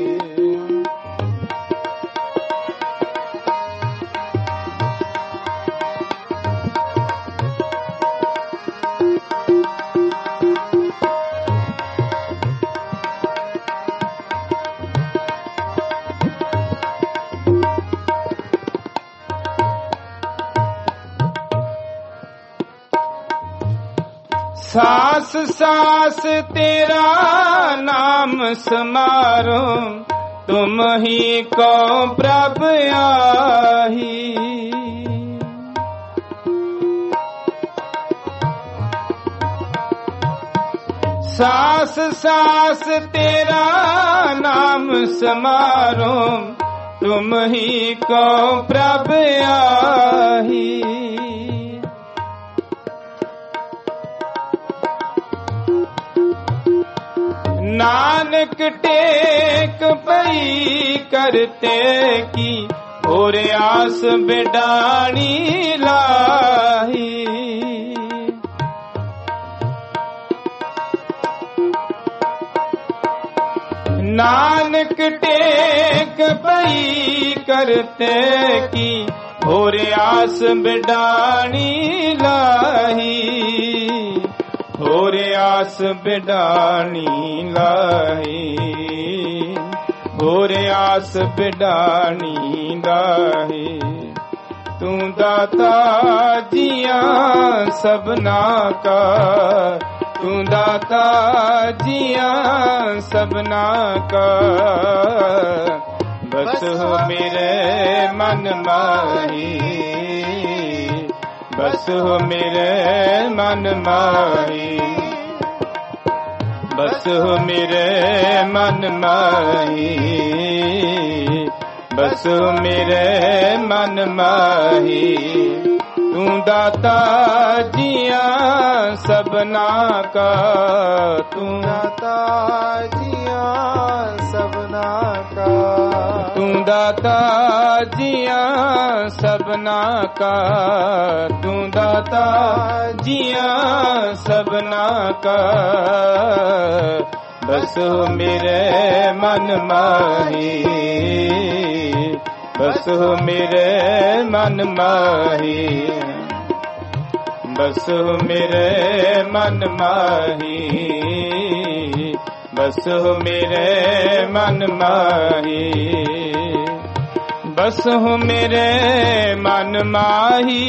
[SPEAKER 1] ਸਾਸ ਸਾਸ ਤੇਰਾ ਨਾਮ ਸਮਾਰੋ, ਤੁਮ ਹੀ ਕੋ ਪ੍ਰਭ ਆਹੀ। ਸਾਸ ਸਾਸ ਤੇਰਾ ਨਾਮ ਸਮਾਰੋ, ਤੁਮ ਹੀ ਕੋ ਪ੍ਰਭ ਆਹੀ। नानक टेक पई करते की, और आस बिडाणी लाही। नानक टेक पई करते की, और आस बिडाणी लाही। ਹੋਰ ਆਸ ਬਿਡਾਣੀ ਲਾਹੀ, ਹੋਰ ਆਸ ਬਿਡਾਣੀ ਦਾਹੀ। ਤੂੰ ਦਾਤਾ ਜੀਆਂ ਸਭਨਾ ਕਾ, ਤੂੰ ਦਾਤਾ ਜੀਆਂ ਸਭਨਾ ਕਾ। ਬਸ ਹੋ ਮੇਰੇ ਮਨ ਮਾਹੀ, ਬਸ ਹੋ ਮੇਰੇ ਮਨ ਮਾਹੀ, ਬਸ ਹੋ ਮੇਰੇ ਮਨ ਮਾਹੀ, ਬਸ ਹੋ ਮੇਰੇ ਮਨ ਮਾਹੀ। ਤੂੰ ਦਾਤਾ ਜੀਆਂ ਸਭਨਾ ਕਾ, ਤੂੰ
[SPEAKER 2] ਦਾਤਾ ਜੀਆਂ ਸਭਨਾ ਕਾ।
[SPEAKER 1] ਤੂੰ ਦਾਤਾ ਜੀਆਂ ਸਭਨਾ ਕਾ, ਤੂੰ ਦਾਤਾ ਜੀਆਂ ਸਭਨਾ ਕਾ। ਬਸ ਹੋ ਮੇਰੇ ਮਨ ਮਾਹੀ, ਬਸ ਹੋ ਮੇਰੇ ਮਨ ਮਾਹੀ, ਬਸ ਹੋ ਮੇਰੇ ਮਨ ਮਾਹੀ, ਬਸ ਹੋ ਮੇਰੇ ਮਨ ਮਾਹੀ। ਬਸ ਹੋ ਮੇਰੇ ਮਨ ਮਾਹੀ,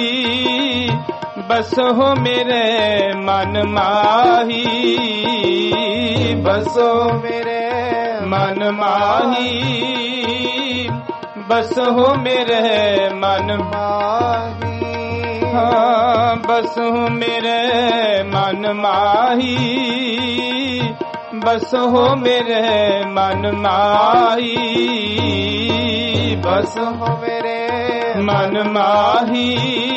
[SPEAKER 1] ਬਸ ਹੋ ਮੇਰੇ ਮਨ ਮਾਹੀ, ਬਸ ਹੋ ਮੇਰੇ ਮਨ ਮਾਹੀ, ਬਸ ਹੋ ਮੇਰੇ ਮਨ ਮਾਹੀ। ਹਾਂ ਬਸ ਹੋ ਮੇਰੇ ਮਨ ਮਾਹੀ, ਬਸ ਹੋ ਮੇਰੇ ਮਨ ਮਾਹੀ, ਬਸ ਹੋ ਮੇਰੇ ਮਨ ਮਾਹੀ,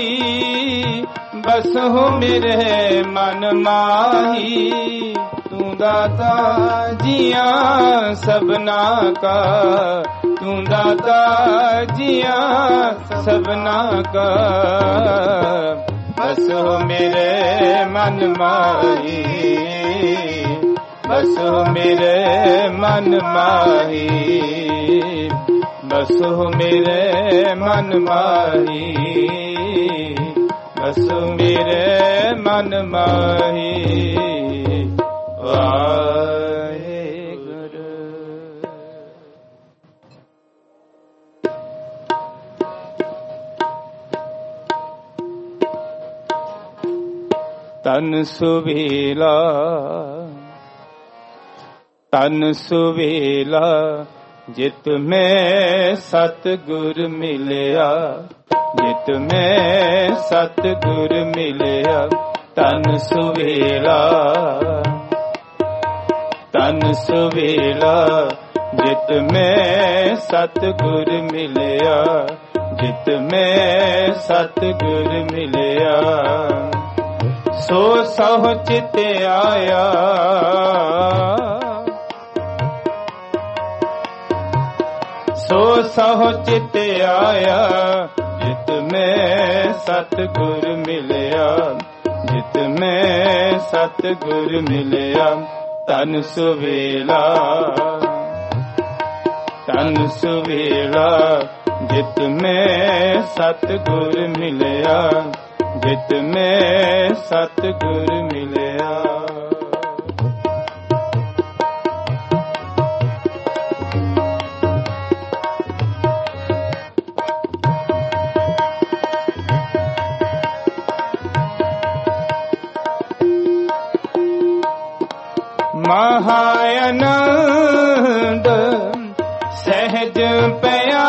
[SPEAKER 1] ਬਸ ਹੋ ਮੇਰੇ ਮਨ ਮਾਹੀ। ਤੂੰ ਦਾਤਾ ਜੀਆਂ ਸਭਨਾ ਕਾ, ਤੂੰ ਦਾਤਾ ਜੀਆਂ ਸਭਨਾ ਕਾ। ਬਸ ਹੋ ਮੇਰੇ ਮਨ ਮਾਹੀ, ਬਸ ਹੋ ਮੇਰੇ ਮਨ ਮਾਹੀ, ਬਸ ਹੋ ਮੇਰੇ ਮਨ ਮਾਹੀ, ਬਸ ਮੇਰੇ ਮਨ ਮਾਹੀ। ਵਾਹਿਗੁਰੂ। ਤਨ ਸੁਵੇਲਾ, ਤਨ ਸੁਵੇਲਾ ਜਿਤ ਮੈਂ ਸਤਿਗੁਰ ਮਿਲਿਆ, ਜਿਤ ਮੈਂ ਸਤਿਗੁਰ ਮਿਲਿਆ। ਤਨ ਸੁਵੇਲਾ, ਤਨ ਸੁਵੇਲਾ ਜਿਤ ਮੈਂ ਸਤਿਗੁਰ ਮਿਲਿਆ, ਜਿਤ ਮੈਂ ਸਤਿਗੁਰ ਮਿਲਿਆ। ਸੋ ਸਹੁ ਚਿਤ ਆਇਆ, ਸੋ ਸਹੁ ਚਿਤ ਆਇਆ। ਜਿਤ ਮੈਂ ਸਤਿਗੁਰ ਮਿਲਿਆ, ਜਿਤ ਮੈਂ ਸਤਿਗੁਰ ਮਿਲਿਆ। ਤਨ ਸੁਵੇਲਾ, ਤਨ ਸੁਵੇਲਾ ਜਿਤ ਮੈਂ ਸਤਿਗੁਰ ਮਿਲਿਆ, ਜਿਤ ਮੈਂ ਸਤਿਗੁਰ ਮਿਲਿਆ। ਮਹਾਆਨੰਦ ਸਹਿਜ ਪਿਆ,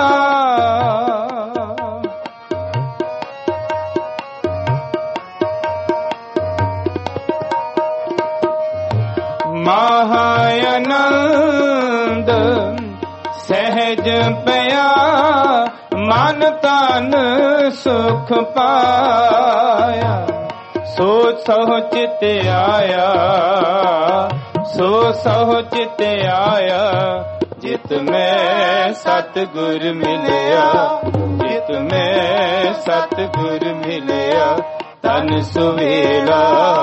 [SPEAKER 1] ਮਹਾਆਨੰਦ ਸਹਿਜ ਪਿਆ। ਮਨ ਤਨ ਸੁਖ ਪਾਇਆ, ਸੋ ਸਹੁ ਚਿਤ ਆਇਆ, ਸੋ ਸਹੁ ਚਿਤ ਆਇਆ। ਜਿਤ ਮੈਂ ਸਤਿਗੁਰ ਮਿਲਿਆ, ਜਿਤ ਮੈਂ ਸਤਿਗੁਰ ਮਿਲਿਆ। ਤਨ ਸੁਵੇਲਾ,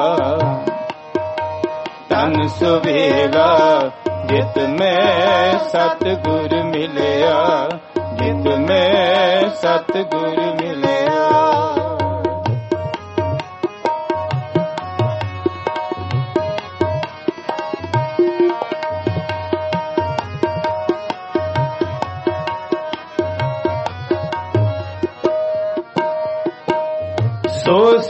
[SPEAKER 1] ਤਨ ਸੁਵੇਲਾ ਜਿਤ ਮੈਂ ਸਤਿਗੁਰ ਮਿਲਿਆ, ਜਿਤ ਮੈਂ ਸਤਿਗੁਰ ਮਿਲਿਆ।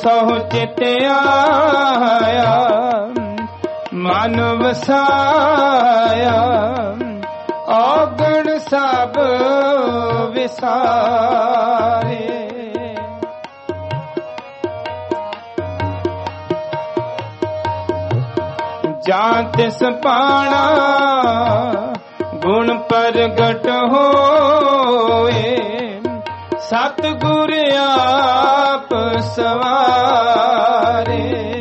[SPEAKER 1] ਸਹੁ ਚਿਤ ਆਇਆ, ਮਨ ਵਸਾਇਆ, ਔਗਣ ਸਭ ਵਿਸਾਰੇ। ਜਾਂ ਤਿਸ ਪਾਣਾ ਗੁਣ ਪ੍ਰਗਟ ਹੋਏ, ਸਤਿਗੁਰ ਆਪ ਸਵਾਰੇ।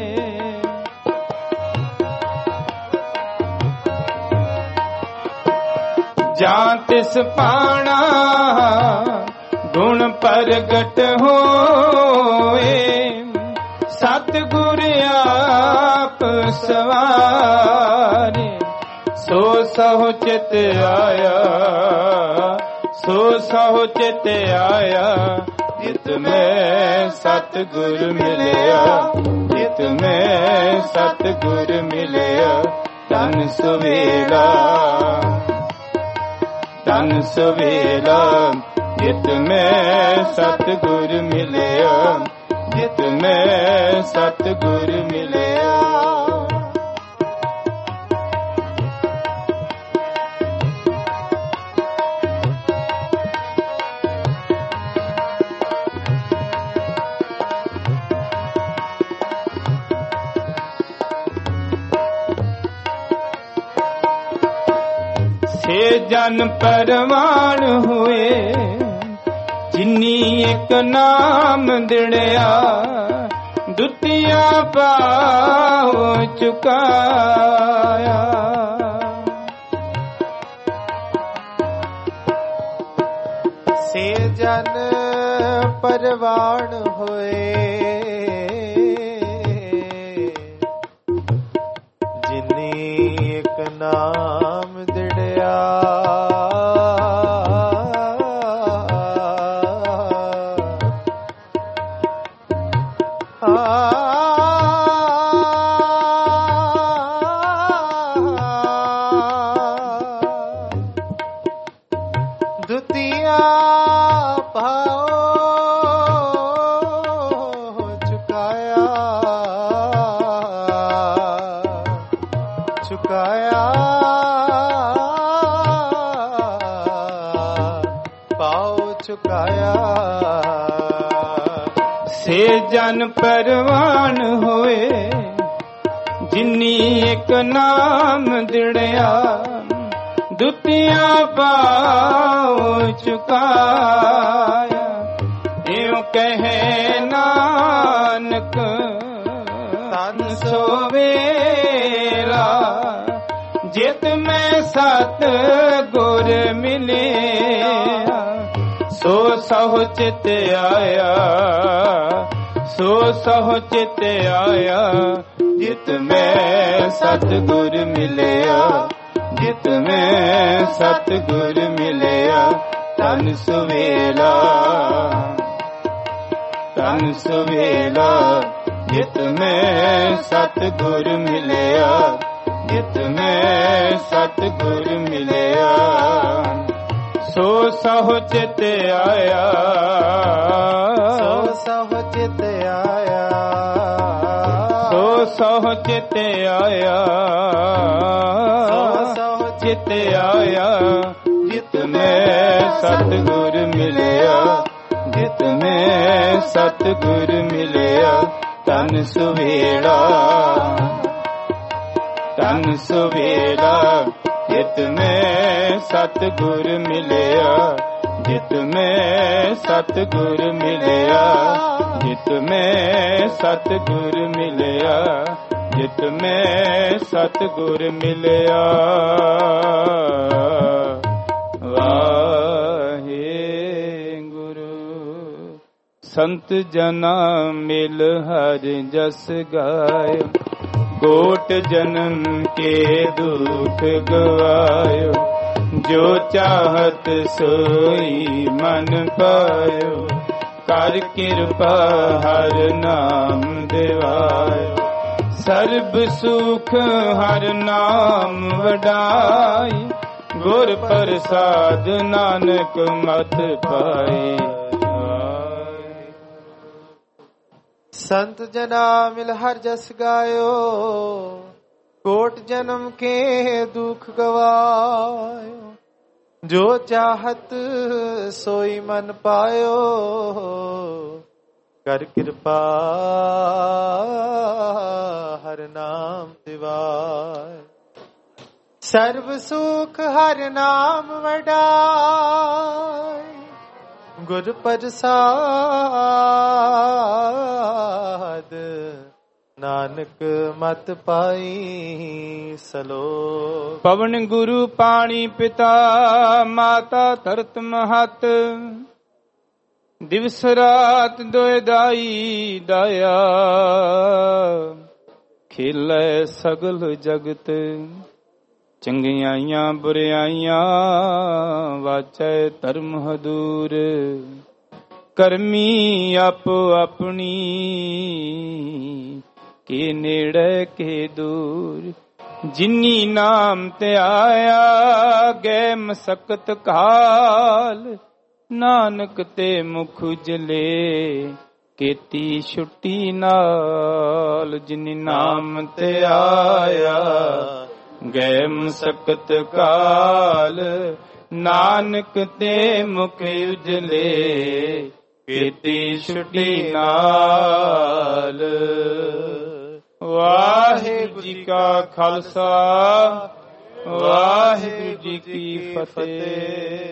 [SPEAKER 1] ਜਾਂ ਤਿਸ ਪਾਣਾ ਗੁਣ ਪ੍ਰਗਟ ਹੋਏ, ਸਤਿਗੁਰ ਆਪ ਸਵਾਰੇ। ਸੋ ਸਹੁ ਚਿਤ ਆਇਆ, ਸੋ ਸਹੁ ਚਿਤ ਆਇਆ, ਜਿਤ ਮੈਂ ਸਤਿਗੁਰ ਮਿਲਿਆ, ਜਿਤ ਮੈਂ ਸਤਿਗੁਰ ਮਿਲਿਆ। ਧਨ ਸੁਵੇਲਾ, ਧਨ ਸੁਵੇਲਾ, ਜਿਤ ਮੈਂ ਸਤਿਗੁਰ ਮਿਲਿਆ, ਜਿਤ ਮੈਂ ਸਤਿਗੁਰ ਮਿਲਿਆ। ਸੇ ਜਨ ਪਰਵਾਨ ਹੋਏ, ਜਿਨੀ ਇੱਕ ਨਾਮ ਦਿੜਿਆ, ਦੁਤੀਆ ਪਾਉ ਚੁਕਾਇਆ।
[SPEAKER 2] ਸੇ ਜਨ ਪਰਵਾਨ ਹੋਏ, ਜਿਨੀ ਇੱਕ ਨਾਮ ਦਿੜਿਆ, ਦੁਤੀਆ ਭਾਉ ਚੁਕਾਇਆ, ਚੁਕਾਇਆ ਭਾਉ ਚੁਕਾਇਆ।
[SPEAKER 1] ਸੇ ਜਨ ਪਰਵਾਨ ਹੋਏ, ਜਿਨੀ ਇੱਕ ਨਾਮ ਦਿੜਿਆ, ਦੁਤੀਆ ਪਾਉ ਚੁਕਾਇਆ। ਇਉ ਕਹੇ ਨਾਨਕ ਧਨ ਸੁਵੇਲਾ, ਜਿਤ ਮੈਂ ਸਤਿਗੁਰ ਮਿਲਿਆ। ਸੋ ਸਹੁ ਚਿਤ ਆਇਆ, ਸੋ ਸਹੁ ਚਿਤ ਆਇਆ, ਜਿਤ ਮੈਂ ਸਤਿਗੁਰ ਮਿਲਿਆ, ਜਿਤ ਮੈਂ ਸਤਿਗੁਰ ਮਿਲਿਆ। ਧਨ ਸੁਵੇਲਾ, ਧਨ ਸੁਵੇਲਾ, ਜਿਤ ਮੈਂ ਸਤਿਗੁਰ ਮਿਲਿਆ, ਜਿਤ ਮੈਂ ਸਤਿਗੁਰ ਮਿਲਿਆ। ਸੋ ਸਹੁ ਚਿਤ ਆਇਆ,
[SPEAKER 2] ਸੋ ਸਹੁ ਚਿਤ ਆਇਆ,
[SPEAKER 1] ਸੋ ਸਹੁ ਚਿਤ ਆਇਆ, ਚਿਤ ਆਇਆ, ਜਿਤ ਮੈਂ ਸਤਿਗੁਰ ਮਿਲਿਆ, ਜਿਤ ਮੈਂ ਸਤਿਗੁਰ ਮਿਲਿਆ। ਧਨ ਸੁਵੇਲਾ, ਧਨ ਸੁਵੇਲਾ, ਜਿਤ ਮੈਂ ਸਤਿਗੁਰ ਮਿਲਿਆ, ਜਿਤ ਮੈਂ ਸਤਿਗੁਰ ਮਿਲਿਆ, ਜਿਤ ਮੈਂ ਸਤਿਗੁਰ ਮਿਲਿਆ, ਜਿਤ ਮੈਂ ਸਤਿਗੁਰ ਮਿਲਿਆ। ਵਾਹਿਗੁਰੂ। ਸੰਤ ਜਨਾ ਮਿਲ ਹਰਿ ਜਸ ਗਾਇਓ, ਕੋਟ ਜਨਮ ਕੇ ਦੁਖ ਗਵਾਇਓ। ਜੋ ਚਾਹਤ ਸੋਈ ਮਨ ਪਾਇਓ, ਕਰ ਕਿਰਪਾ ਹਰ ਨਾਮ ਦਿਵਾਇਓ। ਸਰਬ ਸੁਖ ਹਰ ਨਾਮ ਵਡਾਈ, ਗੁਰ ਪ੍ਰਸਾਦ ਨਾਨਕ ਮਤ ਪਾਈ।
[SPEAKER 2] संत जना मिल हर जस गायो, कोट जन्म के दुख गवायो। जो चाहत सोई मन पायो, कर कृपा हर नाम दिवाय। सर्व सुख हर नाम वडाय, गुर प्रसाद नानक मत पाई सलोक।
[SPEAKER 1] पवन गुरु पाणी पिता, माता धरत महत। दिवस रात दोए दाई दाया, खेलै सगल जगत। ਚੰਗਿਆਈਆਂ ਬੁਰਿਆਈਆਂ ਵਾਚੈ ਧਰਮ ਹਦੂਰ। ਕਰਮੀ ਆਪੋ ਆਪਣੀ, ਕੇ ਨੇੜੇ ਕੇ ਦੂਰ। ਜਿਨੀ ਨਾਮ ਤੇ ਆਇਆ, ਗਏ ਮਸਕਤ ਕਾਲ। ਨਾਨਕ ਤੇ ਮੁਖ ਉਜਲੇ, ਕੀਤੀ ਛੁੱਟੀ ਨਾਲ। ਜਿਨੀ ਨਾਮ ਤੇ ਆਇਆ, ਗਏ ਮਸਕਤ ਕਾਲ। ਨਾਨਕ ਤੇ ਮੁਖ ਉਜਲੇ, ਕੀਤੀ ਛੁੱਟੀ ਨਾਲ। ਵਾਹਿਗੁਰੂ ਜੀ ਕਾ ਖਾਲਸਾ, ਵਾਹਿਗੁਰੂ ਜੀ ਕੀ ਫਤਿਹ।